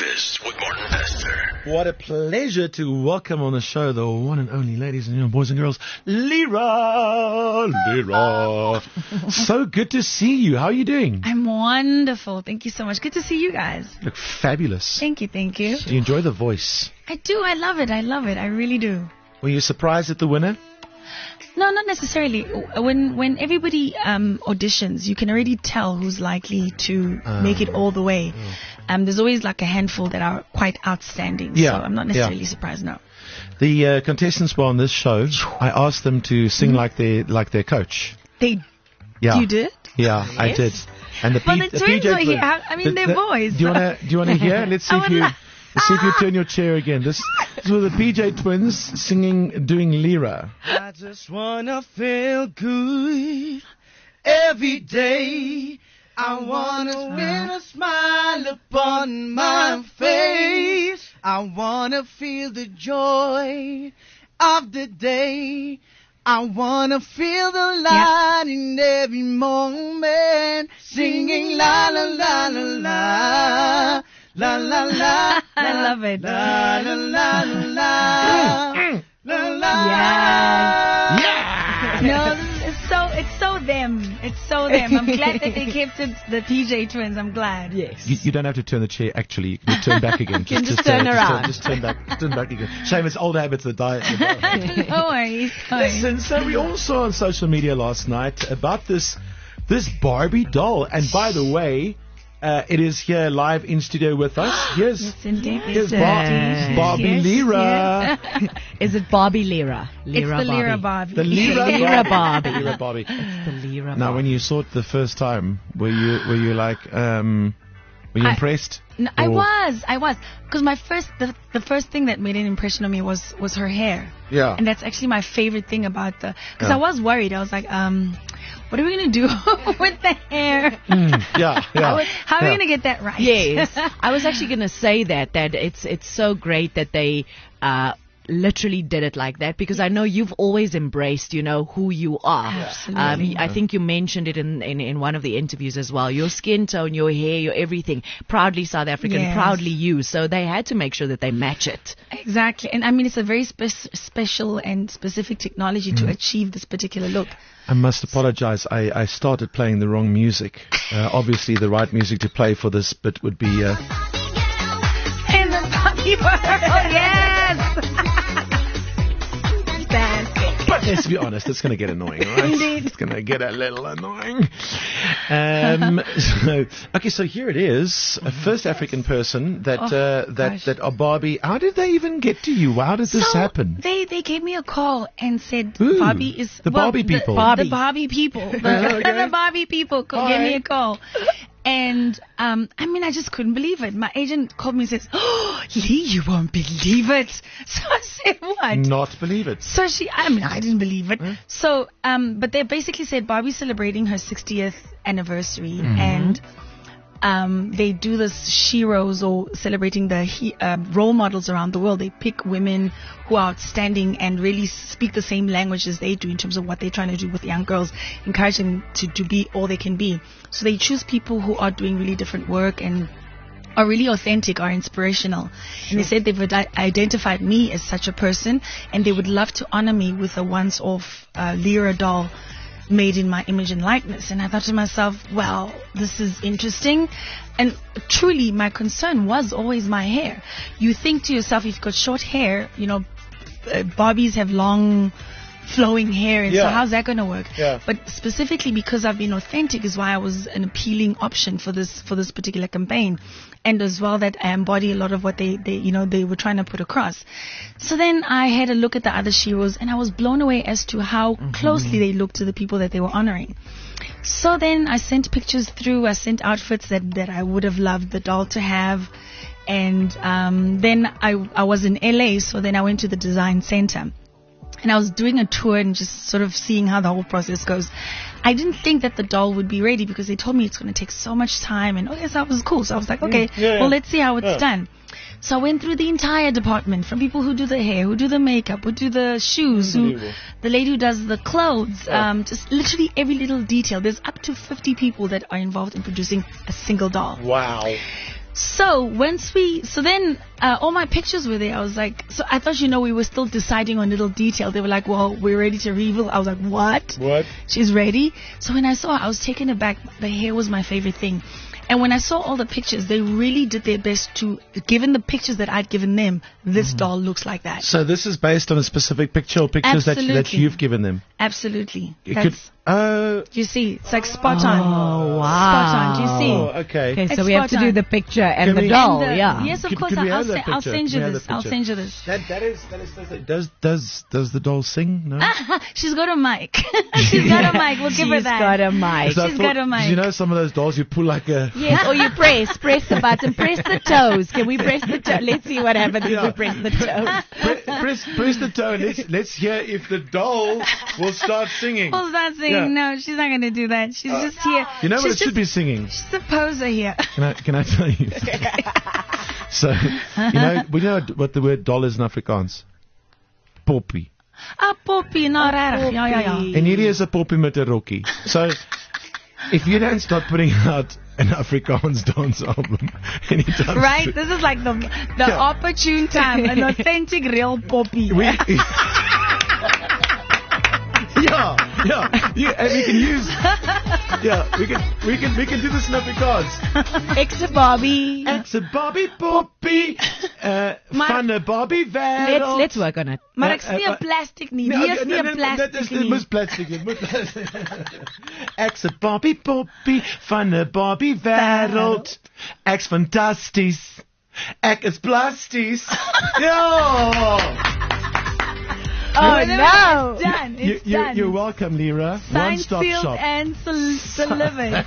Breakfast with Martin Bester. What a pleasure to welcome on the show the one and only, ladies and boys and girls, Lyra. So good to see you. How are you doing? I'm wonderful. Thank you so much. Good to see you guys. You look fabulous. Thank you. Do you enjoy the voice? I do. I love it. I really do. Were you surprised at the winner? No, not necessarily. When everybody auditions, you can already tell who's likely to make it all the way. There's always like a handful that are quite outstanding. Yeah. So I'm not necessarily surprised, no. The contestants were on this show. I asked them to sing like their coach. You did? Yeah, Yes. I did. And the twins were here. I mean, their voice. Do you want to hear? Let's see if you turn your chair again. This were the PJ twins singing, doing Lyra. I just wanna feel good every day. I wanna win a smile upon my face. I wanna feel the joy of the day. I wanna feel the light in every moment. Singing la la la la la. La la la. I love it. La la la la. La la. Yeah. No, it's so them. It's so them. I'm glad that they kept it the PJ twins. I'm glad. Yes. You don't have to turn the chair, actually. You can turn back again. just turn around. Just turn back again. Shame, it's old habits that die. No worries. Listen, so we all saw on social media last night about this Barbie doll. And by the way, it is here live in studio with us. Here's Barbie Lyra. Is it Barbie Lyra? It's the Lyra Barbie. The Lyra Lyra Barbie. Lyra Barbie. It's the Lyra Now, Barbie. when you saw it the first time, were you like, were you impressed? No, I was, because the first thing that made an impression on me was her hair. Yeah. And that's actually my favorite thing about because I was worried. I was like, what are we gonna do with the hair? Yeah. How are we gonna get that right? Yes, I was actually going to say that it's so great that they literally did it like that, because I know you've always embraced, who you are. Absolutely. I think you mentioned it in one of the interviews as well. Your skin tone, your hair, your everything. Proudly South African, Yes. proudly you. So they had to make sure that they match it. Exactly. And I mean, it's a very special and specific technology to achieve this particular look. I must apologize. I started playing the wrong music. Obviously, the right music to play for this bit would be... And the Barbie world, yes! But let's be honest, it's going to get annoying, right? Indeed. It's going to get a little annoying. So here it is. A first African person that are Barbie. How did they even get to you? How did this happen? They gave me a call and said Ooh, Barbie is the Barbie people. The Barbie people. The Barbie people gave me a call. And, I just couldn't believe it. My agent called me and says, "Oh, Lee, you won't believe it." So I said, "What?" Not believe it. So I didn't believe it. So, but they basically said Barbie's celebrating her 60th anniversary, and they do this sheroes, or celebrating the role models around the world. They pick women who are outstanding and really speak the same language as they do in terms of what they're trying to do with young girls, encourage them to be all they can be. So they choose people who are doing really different work and are really authentic, are inspirational. And they said they've identified me as such a person, and they would love to honor me with a once-off Lyra doll made in my image and likeness. And I thought to myself, well, this is interesting. And truly, my concern was always my hair. You think to yourself, if you've got short hair, Barbies have long flowing hair, and so how's that going to work? Yeah. But specifically because I've been authentic is why I was an appealing option for this particular campaign, and as well that I embody a lot of what they were trying to put across. So then I had a look at the other sheroes, and I was blown away as to how closely they looked to the people that they were honoring. So then I sent pictures through. I sent outfits that I would have loved the doll to have. And then I was in LA, so then I went to the design center. And I was doing a tour and just sort of seeing how the whole process goes. I didn't think that the doll would be ready because they told me it's going to take so much time. And that was cool. So I was like, okay, well, let's see how it's done. So I went through the entire department, from people who do the hair, who do the makeup, who do the shoes, the lady who does the clothes, just literally every little detail. There's up to 50 people that are involved in producing a single doll. Wow. So then all my pictures were there. I was like, so I thought, we were still deciding on little detail. They were like, well, we're ready to reveal. I was like, what? What? She's ready. So when I saw her, I was taken aback. The hair was my favorite thing. And when I saw all the pictures, they really did their best to, given the pictures that I'd given them, this doll looks like that. So this is based on a specific picture or pictures that you've given them? Absolutely. You see, it's like spot on. Oh, wow. Spot on. Do you see? Oh, okay. Okay, so It's we have to spot do on. the picture and the doll, yeah. Yes, of Could- course. could we I'll have that I'll picture? send Could you we have this. the I'll picture? send you this. Does the doll sing? No. She's got a mic. She's got a mic. We'll give her She's that. got a mic. So I She's thought- got a mic. You know, some of those dolls you pull like a. Yes, or you press the button, press the toes. Can we press the toe? Let's see what happens if we press the toes. Press the toe. Let's hear if the doll will start singing. We'll start singing. Yeah. No, she's not going to do that. She's just here. You know what She's it should be singing? She's a poser here. Can I tell you? So, we know what the word doll is in Afrikaans. Poppy. Poppy, no, rarig. Ja. En hierdie is 'n poppie met 'n rokkie. So, if you don't start putting out an Afrikaans dance album anytime Right? soon, This is like the opportune time. An authentic real poppy. and we can use. We can do this in Afrikaans. Ek's 'n Barbie. It's a Barbie poppy, van 'n Barbie wêreld. Let's work on it. Maar ek's nie 'n plastic nie. Wie is nie 'n plastic Dit nie? moet plastic wees. Ek's 'n Barbie poppy van 'n Barbie wêreld. Ek's fantasties. Ek is plasties. Ja. Oh, no. It's done. It's done. You're welcome, Lira. Signed, One-stop sealed, shop. and delivered.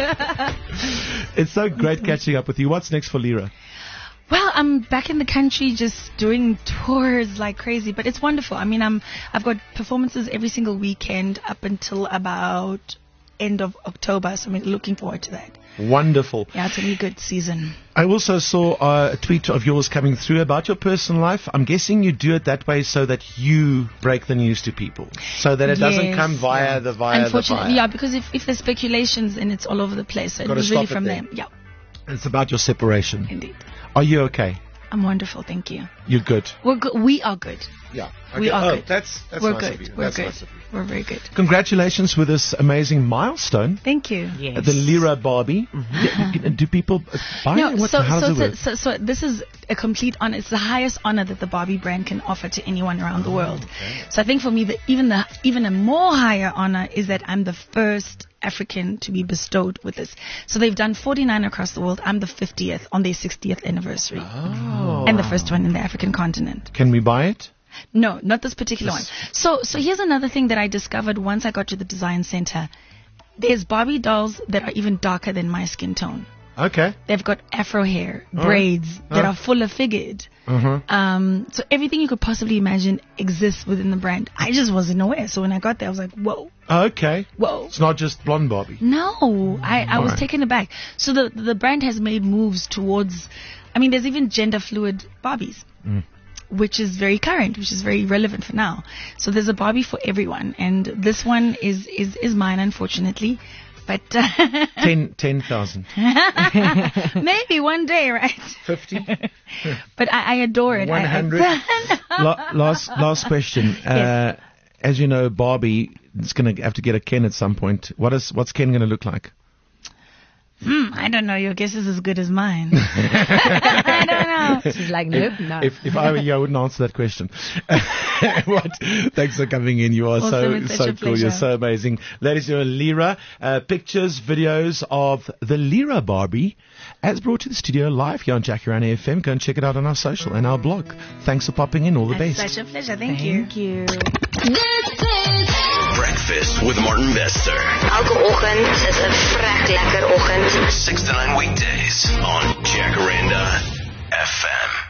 It's so great catching up with you. What's next for Lira? Well, I'm back in the country just doing tours like crazy, but it's wonderful. I mean, I've got performances every single weekend up until about end of October, so I'm looking forward to that. Wonderful. Yeah, it's a really good season. I also saw a tweet of yours coming through about your personal life. I'm guessing you do it that way so that you break the news to people, so that it doesn't Yes. come via the Unfortunately, yeah, because if there's speculations, then it's all over the place. So it Gotta was really stop it from there. them. Yeah, It's about your separation. indeed. Are you okay? I'm wonderful, thank you. You're good. We're good. We are good. Yeah. We are good. That's We're nice good. of you. We're That's good. nice of you. We're very good. Congratulations with this amazing milestone. Thank you. Yes. The Lira Barbie. Do people buy No, it? How does it work? so this is a complete honor. It's the highest honor that the Barbie brand can offer to anyone around the world. So I think for me, even a more higher honor is that I'm the first African to be bestowed with this. So they've done 49 across the world. I'm the 50th on their 60th anniversary, and the first one in the African continent. Can we buy it? No, not this particular one. So here's another thing that I discovered once I got to the design center. There's Barbie dolls that are even darker than my skin tone. Okay. They've got afro hair, braids that are fuller figured. So everything you could possibly imagine exists within the brand. I just wasn't aware. So when I got there, I was like, whoa, Okay. whoa. It's not just blonde Barbie. No, I was Alright. taken aback. So the brand has made moves towards, there's even gender fluid Barbies. Which is very current, which is very relevant for now. So there's a Barbie for everyone, and this one is mine, unfortunately. But 10,000. maybe one day, right? 50. But I adore it. 100. Last question. As you know, Barbie is going to have to get a Ken at some point. What's Ken going to look like? I don't know. Your guess is as good as mine. I don't know. She's like, nope, no. If I were you, I wouldn't answer that question. Thanks for coming in. You are Awesome. It's such so a cool. You're pleasure. so amazing. Ladies and gentlemen, Lira, pictures, videos of the Lira Barbie as brought to the studio live here on Jacaranda FM. Go and check it out on our social and our blog. Thanks for popping in. All the It's best. such a pleasure. Thank you. Thank you. Breakfast with Martin Bester. Elke oggend is 'n vrek lekker oggend. 6 to 9 weekdays on Jacaranda FM.